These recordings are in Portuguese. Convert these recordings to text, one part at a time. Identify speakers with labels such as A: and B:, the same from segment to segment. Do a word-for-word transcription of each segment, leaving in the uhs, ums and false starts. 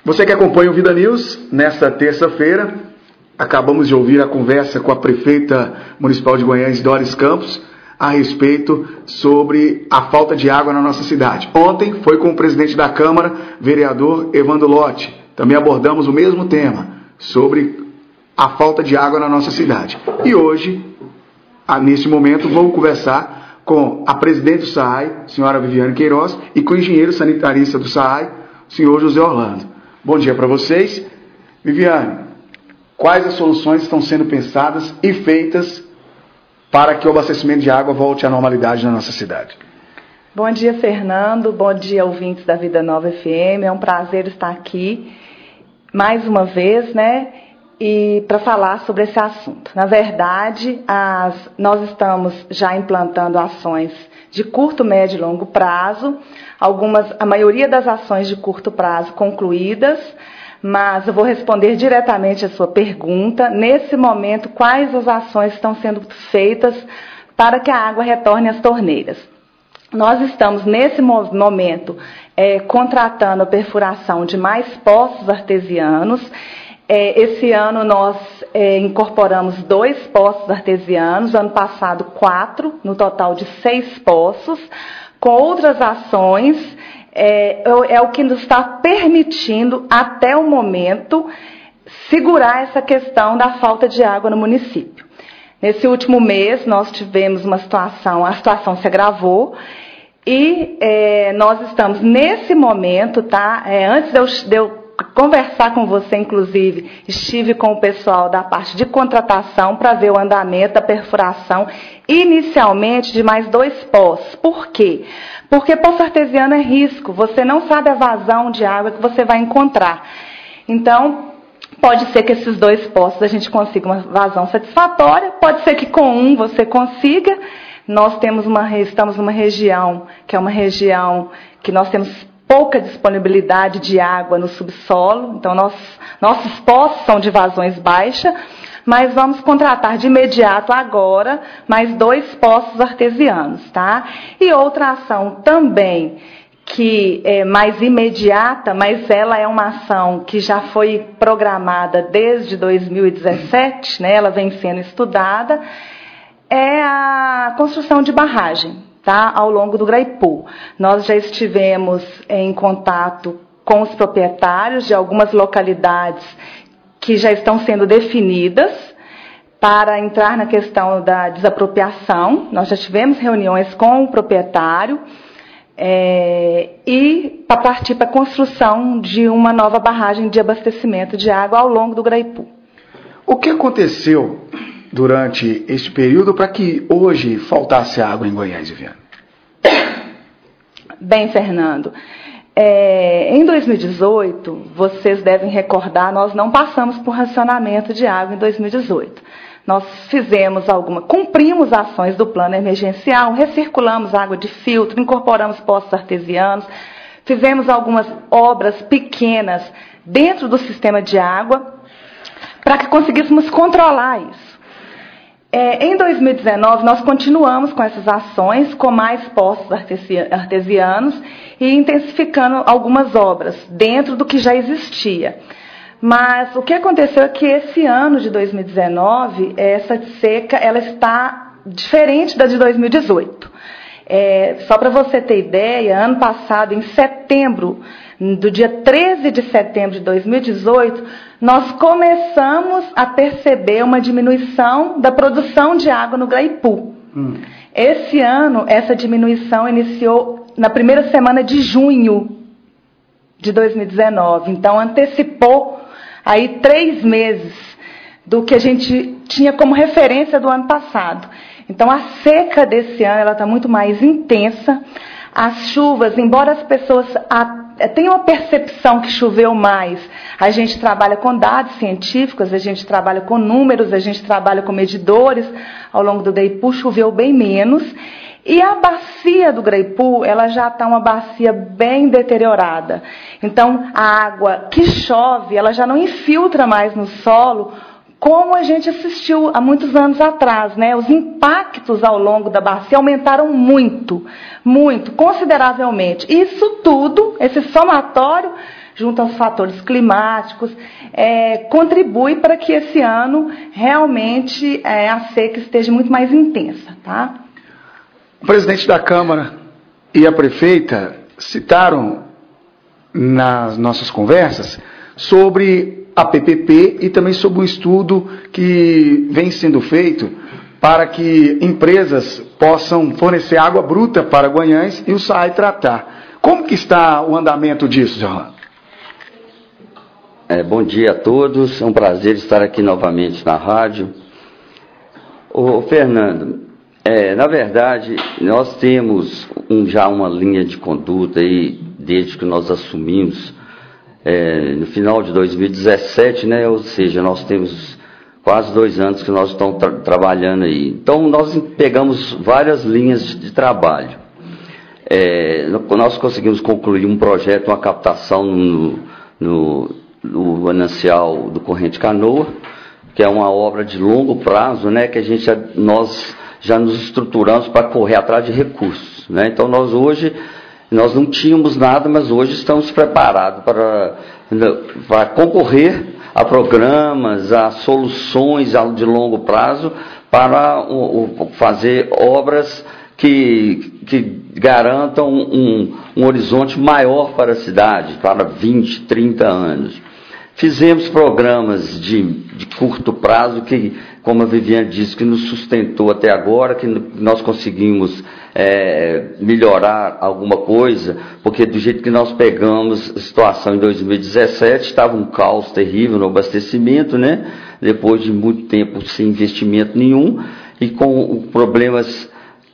A: Você que acompanha o Vida News, nesta terça-feira, acabamos de ouvir a conversa com a prefeita municipal de Goiânia, Doris Campos, a respeito sobre a falta de água na nossa cidade. Ontem foi com o presidente da Câmara, vereador Evandro Lotti. Também abordamos o mesmo tema, sobre a falta de água na nossa cidade. E hoje, neste momento, vou conversar com a presidente do S A A I, senhora Viviane Queiroz, e com o engenheiro sanitarista do S A A I, o senhor José Orlando. Bom dia para vocês. Viviane, quais as soluções estão sendo pensadas e feitas para que o abastecimento de água volte à normalidade na nossa cidade?
B: Bom dia, Fernando. Bom dia, ouvintes da Vida Nova F M. É um prazer estar aqui mais uma vez, né? E para falar sobre esse assunto. Na verdade, as, nós estamos já implantando ações de curto, médio e longo prazo. Algumas, a maioria das ações de curto prazo concluídas, mas eu vou responder diretamente a sua pergunta. Nesse momento, quais as ações estão sendo feitas para que a água retorne às torneiras? Nós estamos, nesse momento, é, contratando a perfuração de mais poços artesianos. É, esse ano nós é, incorporamos dois poços artesianos, ano passado quatro, no total de seis poços, com outras ações. É, é o que nos está permitindo, até o momento, segurar essa questão da falta de água no município. Nesse último mês, nós tivemos uma situação, a situação se agravou, e é, nós estamos, nesse momento, tá? É, antes de eu, de eu conversar com você, inclusive, estive com o pessoal da parte de contratação para ver o andamento da perfuração, inicialmente, de mais dois poços. Por quê? Porque poço artesiano é risco, você não sabe a vazão de água que você vai encontrar. Então, pode ser que esses dois poços a gente consiga uma vazão satisfatória, pode ser que com um você consiga. Nós temos uma, estamos numa região, que é uma região que nós temos pouca disponibilidade de água no subsolo, então nós, nossos poços são de vazões baixas, mas vamos contratar de imediato agora mais dois poços artesianos, tá? E outra ação também, que é mais imediata, mas ela é uma ação que já foi programada desde dois mil e dezessete, né? Ela vem sendo estudada, é a construção de barragem, tá? Ao longo do Graipu. Nós já estivemos em contato com os proprietários de algumas localidades que já estão sendo definidas para entrar na questão da desapropriação. Nós já tivemos reuniões com o proprietário é, e para partir para a construção de uma nova barragem de abastecimento de água ao longo do Graipu.
A: O que aconteceu durante este período para que hoje faltasse água em Goiás, Viviane?
B: Bem, Fernando, é, em dois mil e dezoito, vocês devem recordar, nós não passamos por racionamento de água em dois mil e dezoito. Nós fizemos alguma, cumprimos ações do plano emergencial, recirculamos água de filtro, incorporamos poços artesianos, fizemos algumas obras pequenas dentro do sistema de água para que conseguíssemos controlar isso. É, em dois mil e dezenove, nós continuamos com essas ações, com mais poços artesianos e intensificando algumas obras dentro do que já existia. Mas o que aconteceu é que esse ano de dois mil e dezenove, essa seca ela está diferente da de dois mil e dezoito. É, só para você ter ideia, ano passado, em setembro, do dia treze de setembro de dois mil e dezoito, nós começamos a perceber uma diminuição da produção de água no Graipu. Hum. Esse ano, essa diminuição iniciou na primeira semana de junho de dois mil e dezenove. Então, antecipou aí três meses do que a gente tinha como referência do ano passado. Então, a seca desse ano ela está muito mais intensa. As chuvas, embora as pessoas tenham a percepção que choveu mais, a gente trabalha com dados científicos, a gente trabalha com números, a gente trabalha com medidores. Ao longo do Graipu choveu bem menos. E a bacia do Graipu, ela já está uma bacia bem deteriorada. Então, a água que chove, ela já não infiltra mais no solo, como a gente assistiu há muitos anos atrás, né? Os impactos ao longo da bacia aumentaram muito, muito, consideravelmente. Isso tudo, esse somatório, junto aos fatores climáticos, é, contribui para que esse ano realmente é, a seca esteja muito mais intensa, tá?
A: O presidente da Câmara e a prefeita citaram nas nossas conversas sobre a P P P e também sobre um estudo que vem sendo feito para que empresas possam fornecer água bruta para Guanhães e o S A I tratar. Como que está o andamento disso, Zé Orlando?
C: É, bom dia a todos, é um prazer estar aqui novamente na rádio. Ô, Fernando, é, na verdade, nós temos um, já uma linha de conduta aí, desde que nós assumimos, é, no final de dois mil e dezessete, né, ou seja, nós temos quase dois anos que nós estamos tra trabalhando aí. Então, nós pegamos várias linhas de, de trabalho. É, nós conseguimos concluir um projeto, uma captação no, no, no manancial do Corrente Canoa, que é uma obra de longo prazo, né, que a gente já, nós já nos estruturamos para correr atrás de recursos, né? Então, nós hoje, nós não tínhamos nada, mas hoje estamos preparados para, para concorrer a programas, a soluções de longo prazo para o, o, fazer obras que, que garantam um, um horizonte maior para a cidade, para vinte, trinta anos. Fizemos programas de, de curto prazo que, como a Viviane disse, que nos sustentou até agora, que nós conseguimos é, melhorar alguma coisa, porque do jeito que nós pegamos a situação em dois mil e dezessete, estava um caos terrível no abastecimento, né? Depois de muito tempo sem investimento nenhum, e com problemas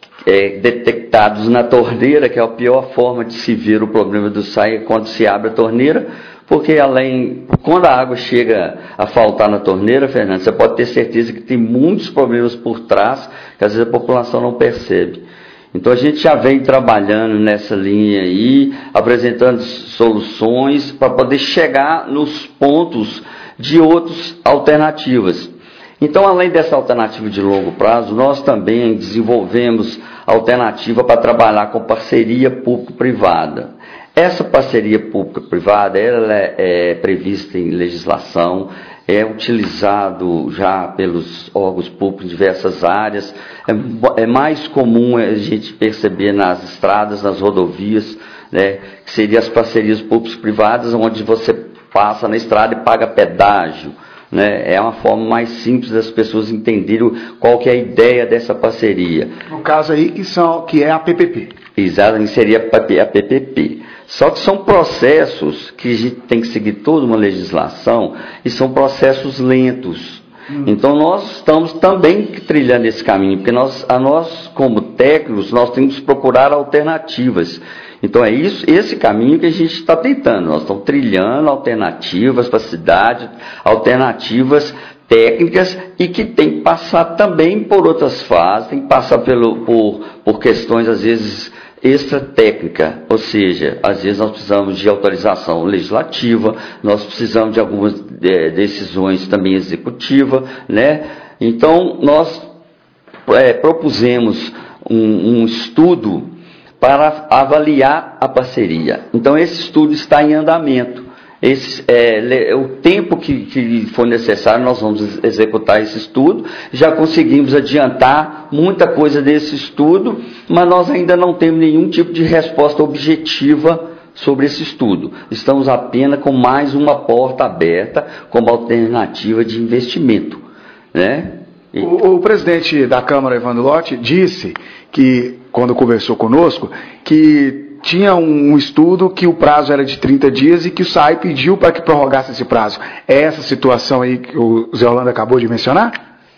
C: é, detectados na torneira, que é a pior forma de se ver o problema do S A I, é quando se abre a torneira, porque além, quando a água chega a faltar na torneira, Fernando, você pode ter certeza que tem muitos problemas por trás, que às vezes a população não percebe. Então a gente já vem trabalhando nessa linha aí, apresentando soluções para poder chegar nos pontos de outras alternativas. Então, além dessa alternativa de longo prazo, nós também desenvolvemos alternativa para trabalhar com parceria público-privada. Essa parceria pública-privada, ela é, é prevista em legislação, é utilizado já pelos órgãos públicos em diversas áreas, é, é mais comum a gente perceber nas estradas, nas rodovias, né, que seriam as parcerias públicas-privadas, onde você passa na estrada e paga pedágio, né? É uma forma mais simples das pessoas entenderem qual que é a ideia dessa parceria.
A: No caso aí, que, são, que é a P P P.
C: Exatamente, seria a P P P. Só que são processos que a gente tem que seguir toda uma legislação e são processos lentos. Hum. Então, nós estamos também trilhando esse caminho, porque nós, a nós, como técnicos, nós temos que procurar alternativas. Então, é isso, esse caminho que a gente está tentando. Nós estamos trilhando alternativas para a cidade, alternativas técnicas e que tem que passar também por outras fases, tem que passar pelo, por, por questões, às vezes, extra-técnica, ou seja, às vezes nós precisamos de autorização legislativa, nós precisamos de algumas é, decisões também executivas, né? Então, nós é, propusemos um, um estudo para avaliar a parceria. Então, esse estudo está em andamento. Esse, é, o tempo que, que for necessário, nós vamos executar esse estudo. Já conseguimos adiantar muita coisa desse estudo, mas nós ainda não temos nenhum tipo de resposta objetiva sobre esse estudo. Estamos apenas com mais uma porta aberta como alternativa de investimento, né? E...
A: O, o presidente da Câmara, Evandro Lotti, disse que, quando conversou conosco, que tinha um, um estudo que o prazo era de trinta dias e que o S A I pediu para que prorrogasse esse prazo. É essa situação aí que o Zé Orlando acabou de mencionar?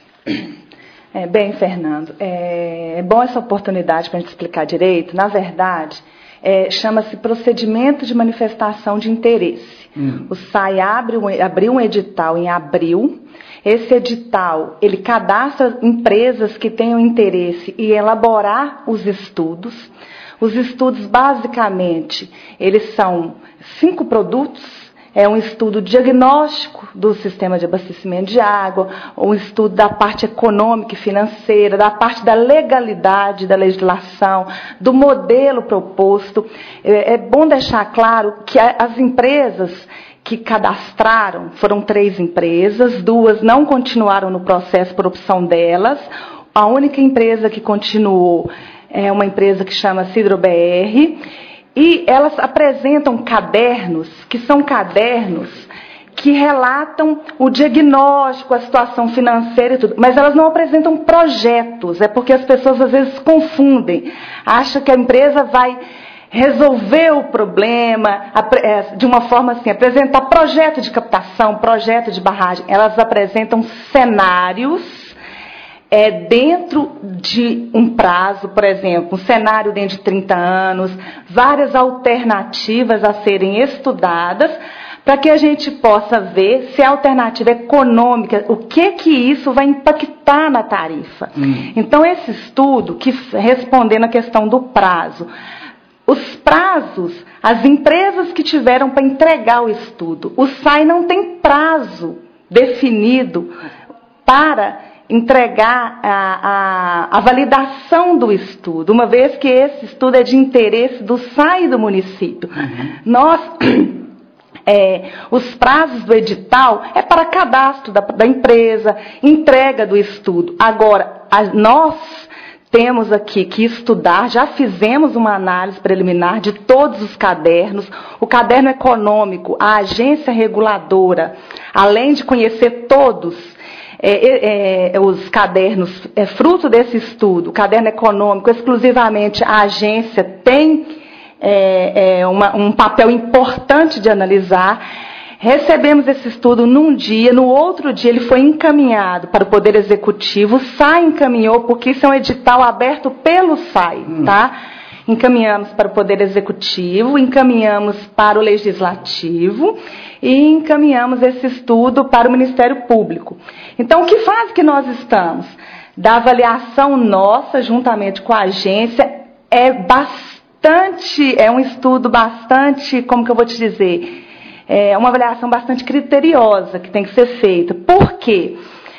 B: É, bem, Fernando, é, é bom essa oportunidade para a gente explicar direito. Na verdade, é, chama-se procedimento de manifestação de interesse. Hum. O S A I abre um, abriu um edital em abril. Esse edital, ele cadastra empresas que tenham interesse em elaborar os estudos. Os estudos, basicamente, eles são cinco produtos é um estudo diagnóstico do sistema de abastecimento de água, um estudo da parte econômica e financeira, da parte da legalidade da legislação, do modelo proposto. É, é bom deixar claro que a, as empresas que cadastraram, foram três empresas, duas não continuaram no processo por opção delas. A única empresa que continuou é uma empresa que chama Cidro B R, e elas apresentam cadernos, que são cadernos que relatam o diagnóstico, a situação financeira e tudo, mas elas não apresentam projetos, é porque as pessoas às vezes confundem, acham que a empresa vai resolver o problema de uma forma assim, apresentar projeto de captação, projeto de barragem. Elas apresentam cenários É, dentro de um prazo, por exemplo, um cenário dentro de trinta anos, várias alternativas a serem estudadas, para que a gente possa ver se a alternativa econômica, o que que isso vai impactar na tarifa. Hum. Então, esse estudo, que respondendo a questão do prazo, os prazos, as empresas que tiveram para entregar o estudo, o S A I não tem prazo definido para entregar a, a, a validação do estudo, uma vez que esse estudo é de interesse do S A I do município. Uhum. Nós, é, os prazos do edital é para cadastro da, da empresa, entrega do estudo. Agora, a, nós temos aqui que estudar, já fizemos uma análise preliminar de todos os cadernos, o caderno econômico, a agência reguladora, além de conhecer todos, É, é, é, os cadernos, é fruto desse estudo, o caderno econômico, exclusivamente a agência tem é, é, uma, um papel importante de analisar. Recebemos esse estudo num dia, no outro dia ele foi encaminhado para o Poder Executivo, o S A I encaminhou, porque isso é um edital aberto pelo S A I, hum. tá? Encaminhamos para o Poder Executivo, encaminhamos para o Legislativo e encaminhamos esse estudo para o Ministério Público. Então, que fase que nós estamos? Da avaliação nossa, juntamente com a agência, é bastante, é um estudo bastante, como que eu vou te dizer, é uma avaliação bastante criteriosa que tem que ser feita. Por quê?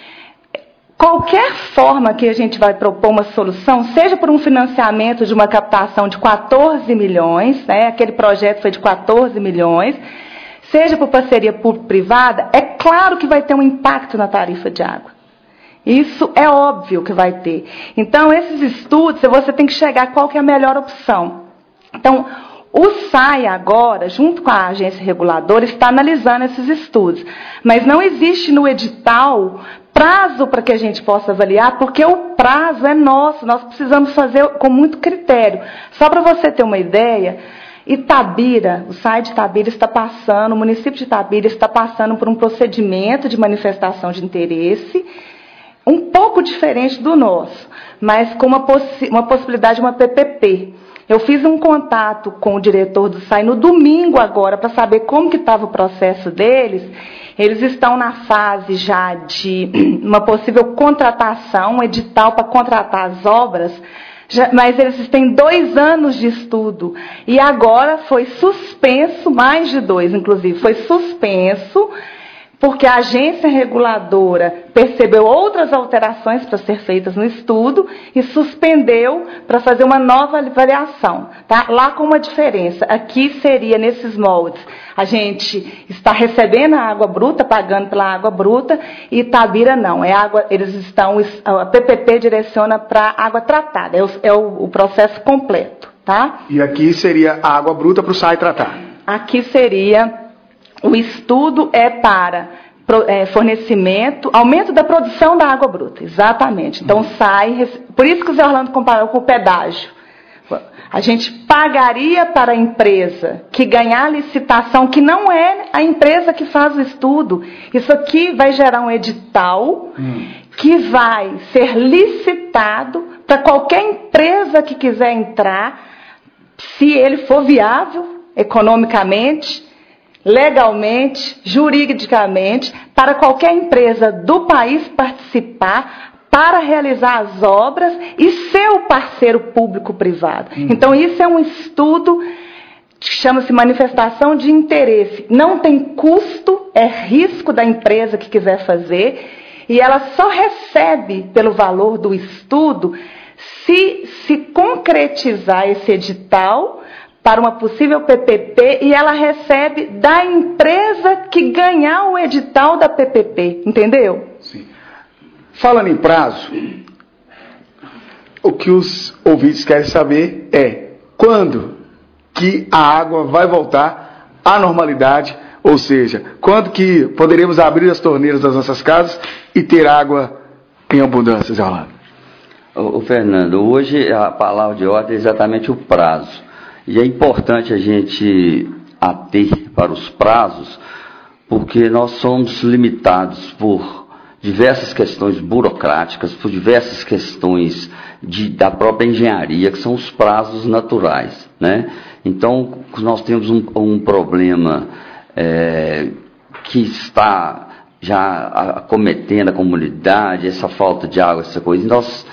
B: Qualquer forma que a gente vai propor uma solução, seja por um financiamento de uma captação de quatorze milhões, né, aquele projeto foi de quatorze milhões, seja por parceria público-privada, é claro que vai ter um impacto na tarifa de água. Isso é óbvio que vai ter. Então, esses estudos, você tem que chegar a qual que é a melhor opção. Então, o S A I agora, junto com a agência reguladora, está analisando esses estudos. Mas não existe no edital prazo para que a gente possa avaliar, porque o prazo é nosso, nós precisamos fazer com muito critério. Só para você ter uma ideia, Itabira, o S A I de Itabira está passando, o município de Itabira está passando por um procedimento de manifestação de interesse, um pouco diferente do nosso, mas com uma, possi uma possibilidade de uma P P P. Eu fiz um contato com o diretor do S A I no domingo agora, para saber como que estava o processo deles. Eles estão na fase já de uma possível contratação, um edital para contratar as obras, já, mas eles têm dois anos de estudo. E agora foi suspenso, mais de dois, inclusive, foi suspenso, porque a agência reguladora percebeu outras alterações para ser feitas no estudo e suspendeu para fazer uma nova avaliação. Tá? Lá com uma diferença, aqui seria nesses moldes, a gente está recebendo a água bruta, pagando pela água bruta, e Itabira não, é água, eles estão, a P P P direciona para água tratada, é o, é o, o processo completo. Tá?
A: E aqui seria a água bruta para o S A I tratar?
B: Aqui seria... O estudo é para é, fornecimento, aumento da produção da água bruta, exatamente. Então, sai, por isso que o Zé Orlando comparou com o pedágio. A gente pagaria para a empresa que ganhar a licitação, que não é a empresa que faz o estudo. Isso aqui vai gerar um edital hum. que vai ser licitado para qualquer empresa que quiser entrar, se ele for viável economicamente, legalmente, juridicamente, para qualquer empresa do país participar para realizar as obras e ser o parceiro público-privado. Hum. Então, isso é um estudo chama-se manifestação de interesse. Não tem custo, é risco da empresa que quiser fazer, e ela só recebe pelo valor do estudo se se concretizar esse edital para uma possível P P P, e ela recebe da empresa que ganhar o edital da P P P, entendeu?
A: Sim. Falando em prazo, o que os ouvintes querem saber é quando que a água vai voltar à normalidade, ou seja, quando que poderemos abrir as torneiras das nossas casas e ter água em abundância, Zé Orlando?
C: Ô, Fernando, hoje a palavra de ordem é exatamente o prazo. E é importante a gente ater para os prazos, porque nós somos limitados por diversas questões burocráticas, por diversas questões de, da própria engenharia, que são os prazos naturais, né? Então, nós temos um, um problema é, que está já acometendo a comunidade, essa falta de água, essa coisa. E nós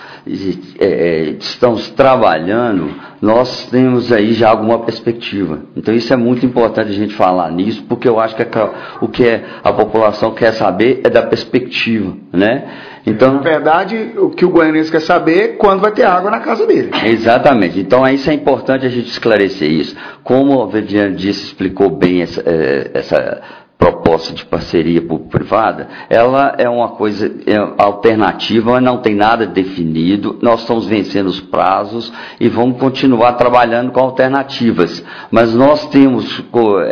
C: é, estamos trabalhando, nós temos aí já alguma perspectiva. Então, isso é muito importante a gente falar nisso, porque eu acho que a, o que é, a população quer saber é da perspectiva, né? Então,
A: na verdade, o que o goianense quer saber é quando vai ter água na casa dele.
C: Exatamente. Então, isso é importante a gente esclarecer isso. Como a Viviane disse, explicou bem essa, essa proposta de parceria público-privada, ela é uma coisa alternativa, mas não tem nada definido. Nós estamos vencendo os prazos e vamos continuar trabalhando com alternativas. Mas nós temos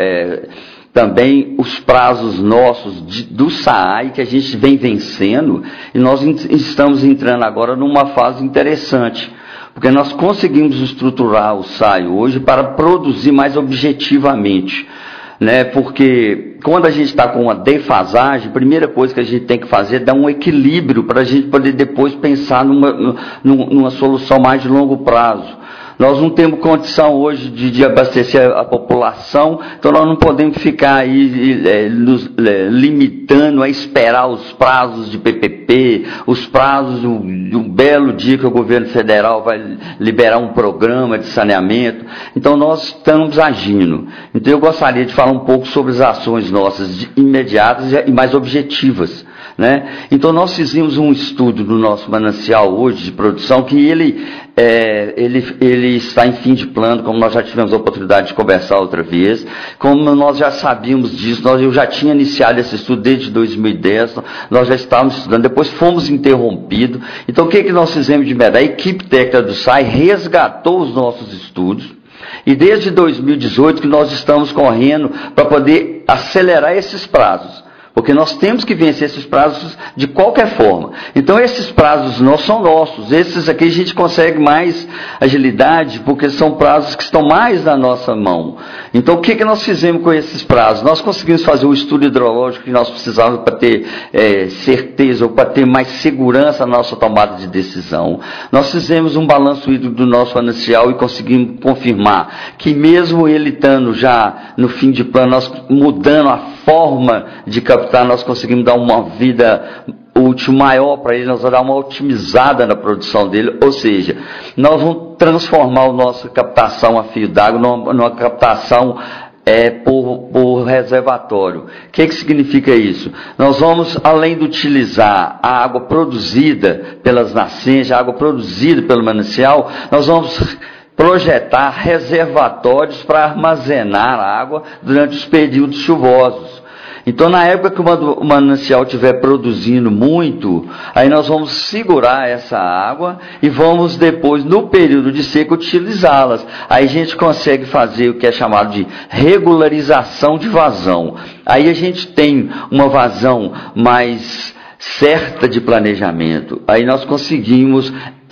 C: é, também os prazos nossos de, do S A I, que a gente vem vencendo, e nós estamos entrando agora numa fase interessante, porque nós conseguimos estruturar o S A I hoje para produzir mais objetivamente, né? Porque quando a gente está com uma defasagem, a primeira coisa que a gente tem que fazer é dar um equilíbrio para a gente poder depois pensar numa, numa solução mais de longo prazo. Nós não temos condição hoje de, de abastecer a, a população, então nós não podemos ficar aí é, nos é, limitando a esperar os prazos de P P P, os prazos de um belo dia que o governo federal vai liberar um programa de saneamento. Então nós estamos agindo. Então eu gostaria de falar um pouco sobre as ações nossas de, imediatas e mais objetivas, né? Então nós fizemos um estudo no nosso manancial hoje de produção que ele, é, ele, ele está em fim de plano, como nós já tivemos a oportunidade de conversar outra vez, como nós já sabíamos disso, nós, eu já tinha iniciado esse estudo desde dois mil e dez, nós já estávamos estudando, depois fomos interrompidos. Então o que, que nós fizemos de verdade? A equipe técnica do S A I resgatou os nossos estudos, e desde dois mil e dezoito que nós estamos correndo para poder acelerar esses prazos, porque nós temos que vencer esses prazos de qualquer forma. Então esses prazos não são nossos, esses aqui a gente consegue mais agilidade, porque são prazos que estão mais na nossa mão. Então o que, que nós fizemos com esses prazos? Nós conseguimos fazer o estudo hidrológico que nós precisávamos para ter é, certeza, ou para ter mais segurança na nossa tomada de decisão. Nós fizemos um balanço hídrico do nosso manancial e conseguimos confirmar que mesmo ele estando já no fim de plano, nós mudando a forma de captar, nós conseguimos dar uma vida útil maior para ele, nós vamos dar uma otimizada na produção dele, ou seja, nós vamos transformar a nossa captação a fio d'água numa, numa captação é, por, por reservatório. O que, que significa isso? Nós vamos, além de utilizar a água produzida pelas nascentes, a água produzida pelo manancial, nós vamos projetar reservatórios para armazenar água durante os períodos chuvosos. Então, na época que o manancial estiver produzindo muito, aí nós vamos segurar essa água e vamos depois, no período de seca, utilizá-las. Aí a gente consegue fazer o que é chamado de regularização de vazão. Aí a gente tem uma vazão mais certa de planejamento. Aí nós conseguimos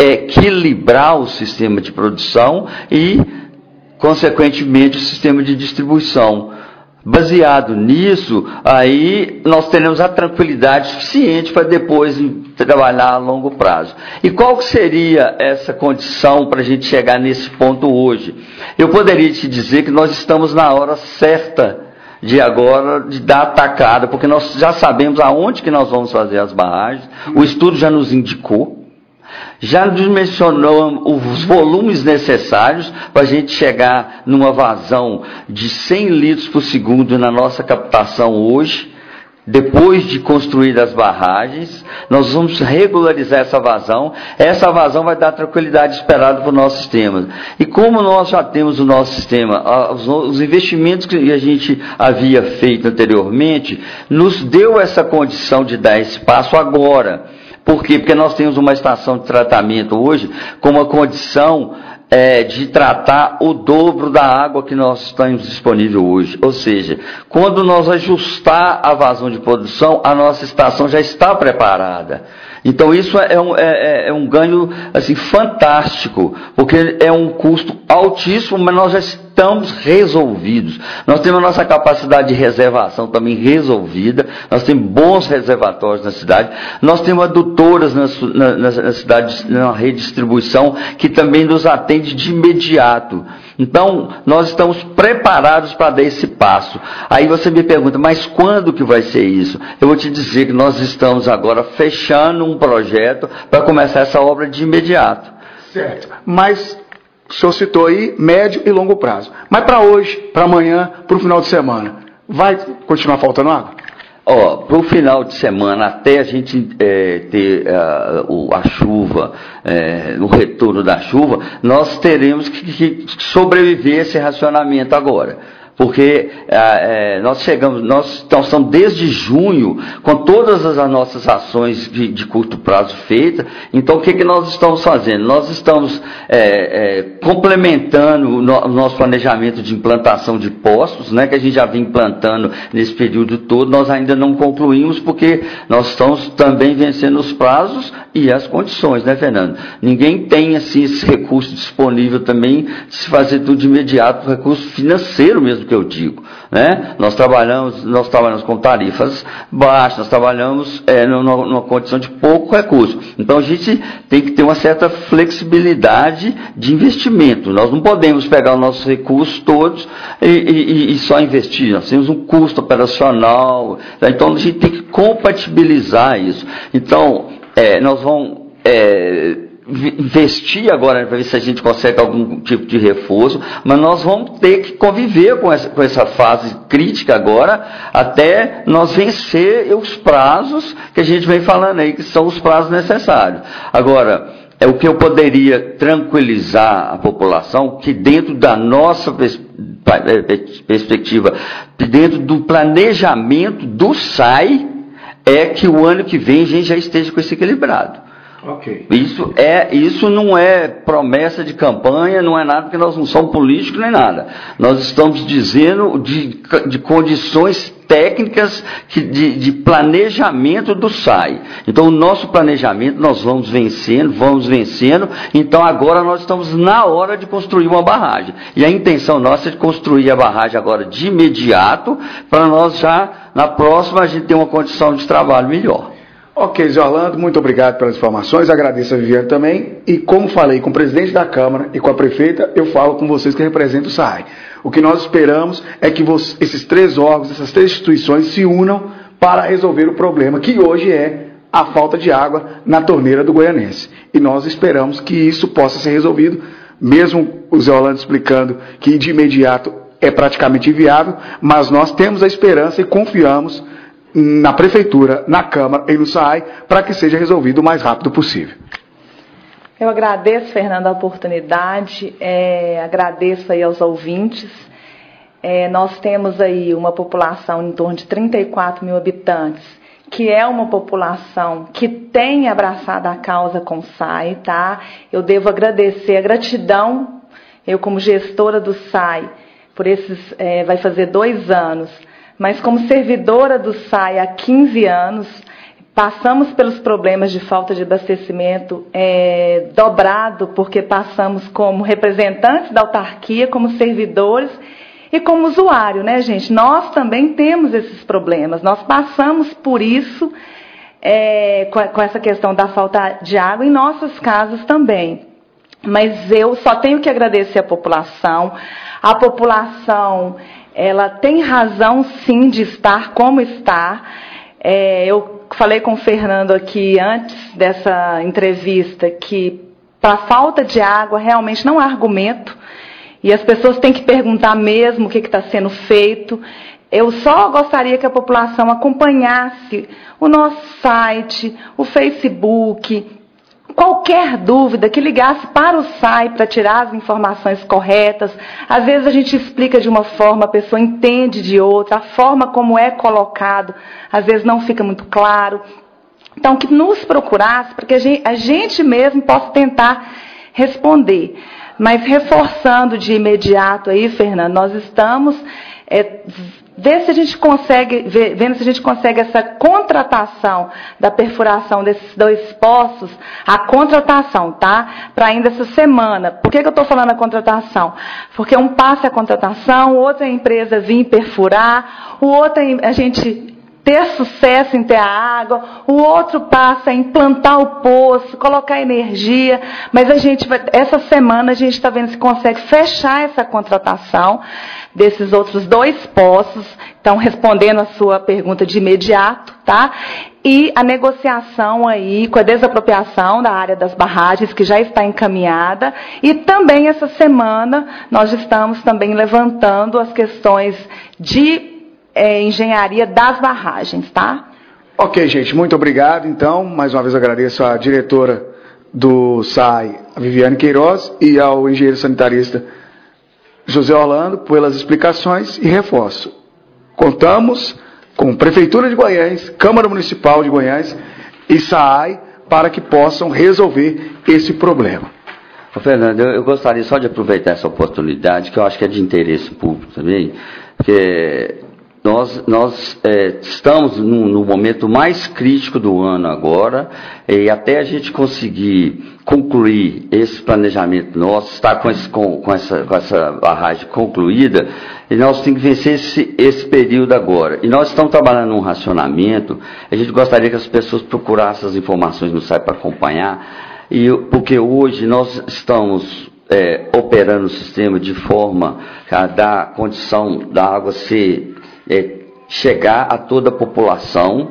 C: equilibrar o sistema de produção e, consequentemente, o sistema de distribuição. Baseado nisso, aí nós teremos a tranquilidade suficiente para depois trabalhar a longo prazo. E qual seria essa condição para a gente chegar nesse ponto hoje? Eu poderia te dizer que nós estamos na hora certa de agora, de dar atacada, porque nós já sabemos aonde que nós vamos fazer as barragens, o estudo já nos indicou. Já dimensionou os volumes necessários para a gente chegar numa vazão de cem litros por segundo na nossa captação hoje. Depois de construir as barragens, nós vamos regularizar essa vazão. Essa vazão vai dar a tranquilidade esperada para o nosso sistema. E como nós já temos o nosso sistema, os investimentos que a gente havia feito anteriormente, nos deu essa condição de dar esse passo agora. Por quê? Porque nós temos uma estação de tratamento hoje com uma condição É, de tratar o dobro da água que nós temos disponível hoje. Ou seja, quando nós ajustar a vazão de produção, a nossa estação já está preparada. Então isso é um, é, é um ganho assim, fantástico, porque é um custo altíssimo, mas nós já estamos resolvidos. Nós temos a nossa capacidade de reservação também resolvida, nós temos bons reservatórios na cidade, nós temos adutoras na, na, na cidade, na redistribuição, que também nos atende de imediato. Então, nós estamos preparados para dar esse passo. Aí você me pergunta, mas quando que vai ser isso? Eu vou te dizer que nós estamos agora fechando um projeto para começar essa obra de imediato.
A: Certo. Mas o senhor citou aí médio e longo prazo. Mas para hoje, para amanhã, para o final de semana, vai continuar faltando água?
C: Ó, para o final de semana, até a gente é, ter uh, o, a chuva, é, o retorno da chuva, nós teremos que, que sobreviver a esse racionamento agora. Porque é, nós chegamos, nós, nós estamos desde junho com todas as, as nossas ações de, de curto prazo feitas. Então, o que, que nós estamos fazendo? Nós estamos é, é, complementando o, no, o nosso planejamento de implantação de postos, né, que a gente já vem implantando nesse período todo. Nós ainda não concluímos porque nós estamos também vencendo os prazos e as condições, né, Fernando? Ninguém tem assim, esse recurso disponível também de se fazer tudo de imediato, recurso financeiro mesmo, que eu digo, né? Nós trabalhamos, nós trabalhamos com tarifas baixas, nós trabalhamos é, numa, numa condição de pouco recurso. Então a gente tem que ter uma certa flexibilidade de investimento. Nós não podemos pegar os nossos recursos todos e, e, e só investir. Nós temos um custo operacional, tá? Então a gente tem que compatibilizar isso. Então é, nós vamos é, investir agora para ver se a gente consegue algum tipo de reforço, mas nós vamos ter que conviver com essa, com essa fase crítica agora, até nós vencer os prazos que a gente vem falando aí, que são os prazos necessários. Agora, é o que eu poderia tranquilizar a população, que dentro da nossa pers perspectiva, dentro do planejamento do S A I, é que o ano que vem a gente já esteja com esse equilibrado. Okay. Isso, é, isso não é promessa de campanha, não é nada, porque nós não somos políticos nem nada. Nós estamos dizendo de, de condições técnicas que, de, de planejamento do S A I. Então, o nosso planejamento, nós vamos vencendo, vamos vencendo. Então, agora nós estamos na hora de construir uma barragem. E a intenção nossa é de construir a barragem agora de imediato, para nós já, na próxima, a gente ter uma condição de trabalho melhor.
A: Ok, Zé Orlando, muito obrigado pelas informações, agradeço a Viviane também, e como falei com o presidente da Câmara e com a prefeita, eu falo com vocês que representam o S A I. O que nós esperamos é que você, esses três órgãos, essas três instituições se unam para resolver o problema, que hoje é a falta de água na torneira do Goianense. E nós esperamos que isso possa ser resolvido, mesmo o Zé Orlando explicando que de imediato é praticamente inviável, mas nós temos a esperança e confiamos na Prefeitura, na Câmara e no S A I, para que seja resolvido o mais rápido possível.
B: Eu agradeço, Fernando, a oportunidade, é, agradeço aí aos ouvintes. É, nós temos aí uma população em torno de trinta e quatro mil habitantes, que é uma população que tem abraçado a causa com o S A I, tá? Eu devo agradecer a gratidão, eu como gestora do S A I, por esses, é, vai fazer dois anos, mas como servidora do S A I há quinze anos, passamos pelos problemas de falta de abastecimento é, dobrado, porque passamos como representantes da autarquia, como servidores e como usuário, né, gente? Nós também temos esses problemas, nós passamos por isso, é, com, com essa questão da falta de água, em nossas casas também. Mas eu só tenho que agradecer a população, a população... ela tem razão, sim, de estar como está. É, eu falei com o Fernando aqui antes dessa entrevista que para falta de água realmente não há argumento e as pessoas têm que perguntar mesmo o que está sendo feito. Eu só gostaria que a população acompanhasse o nosso site, o Facebook. Qualquer dúvida, que ligasse para o S A I para tirar as informações corretas. Às vezes a gente explica de uma forma, a pessoa entende de outra, a forma como é colocado, às vezes não fica muito claro. Então, que nos procurasse, para que a gente, a gente mesmo possa tentar responder. Mas reforçando de imediato aí, Fernando, nós estamos... É, ver se a gente consegue, ver, vendo se a gente consegue essa contratação da perfuração desses dois poços, a contratação, tá? Para ainda essa semana. Por que, que eu estou falando a contratação? Porque um passa a contratação, outra empresa vir perfurar, o outro a gente ter sucesso em ter a água, o outro passa a implantar o poço, colocar energia, mas a gente vai, essa semana a gente está vendo se consegue fechar essa contratação desses outros dois poços, então respondendo a sua pergunta de imediato, tá? E a negociação aí com a desapropriação da área das barragens, que já está encaminhada, e também essa semana nós estamos também levantando as questões de É, engenharia das barragens, tá?
A: Ok, gente, muito obrigado. Então, mais uma vez agradeço à diretora do S A I, a Viviane Queiroz, e ao engenheiro sanitarista José Orlando pelas explicações e reforço. Contamos com Prefeitura de Guanhães, Câmara Municipal de Guanhães e S A I para que possam resolver esse problema.
C: Ô, Fernando, eu, eu gostaria só de aproveitar essa oportunidade, que eu acho que é de interesse público também, porque Nós, nós é, estamos no, no momento mais crítico do ano agora, e até a gente conseguir concluir esse planejamento nosso, estar com, esse, com, com, essa, com essa barragem concluída, e nós temos que vencer esse, esse período agora. E nós estamos trabalhando num racionamento, a gente gostaria que as pessoas procurassem as informações no site para acompanhar, e, porque hoje nós estamos é, operando o sistema de forma a dar condição da água ser... É, chegar a toda a população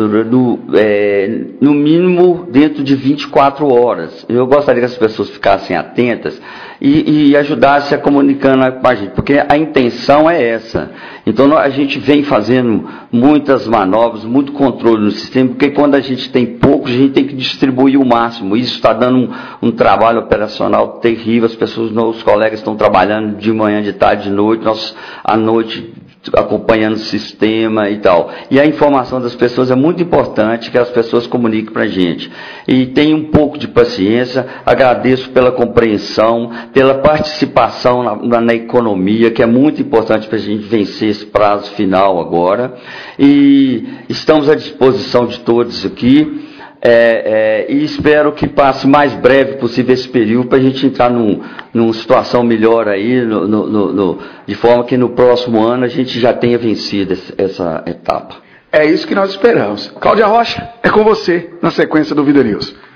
C: no, é, no mínimo dentro de vinte e quatro horas. Eu gostaria que as pessoas ficassem atentas e, e ajudassem a comunicando com a gente, porque a intenção é essa. Então a gente vem fazendo muitas manobras, muito controle no sistema, porque quando a gente tem pouco, a gente tem que distribuir o máximo. Isso está dando um, um trabalho operacional terrível. As pessoas, os colegas estão trabalhando de manhã, de tarde, de noite, nós à noite acompanhando o sistema e tal. E a informação das pessoas é muito importante, que as pessoas comuniquem para a gente. E tenha um pouco de paciência, agradeço pela compreensão, pela participação na, na, na economia, que é muito importante para a gente vencer esse prazo final agora. E estamos à disposição de todos aqui. É, é, e espero que passe o mais breve possível esse período para a gente entrar num, numa situação melhor aí, no, no, no, de forma que no próximo ano a gente já tenha vencido essa, essa etapa.
A: É isso que nós esperamos. Cláudia Rocha, é com você na sequência do Vida News.